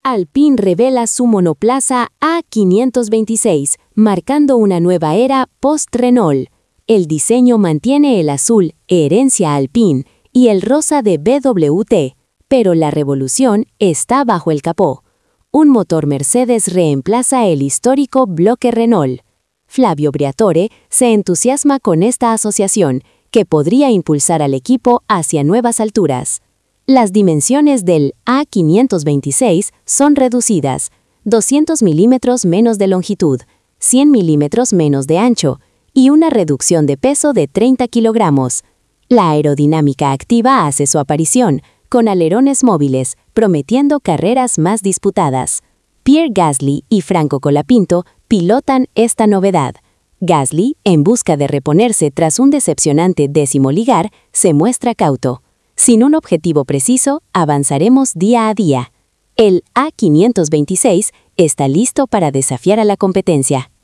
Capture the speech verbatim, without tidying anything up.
Alpine revela su monoplaza A quinientos veintiséis, marcando una nueva era post-Renault. El diseño mantiene el azul, herencia Alpine, y el rosa de B W T, pero la revolución está bajo el capó. Un motor Mercedes reemplaza el histórico bloque Renault. Flavio Briatore se entusiasma con esta asociación, que podría impulsar al equipo hacia nuevas alturas. Las dimensiones del A quinientos veintiséis son reducidas, doscientos milímetros menos de longitud, cien milímetros menos de ancho, y una reducción de peso de treinta kilogramos. La aerodinámica activa hace su aparición, con alerones móviles, prometiendo carreras más disputadas. Pierre Gasly y Franco Colapinto pilotan esta novedad. Gasly, en busca de reponerse tras un decepcionante décimo lugar, se muestra cauto. Sin un objetivo preciso, avanzaremos día a día. El A quinientos veintiséis está listo para desafiar a la competencia.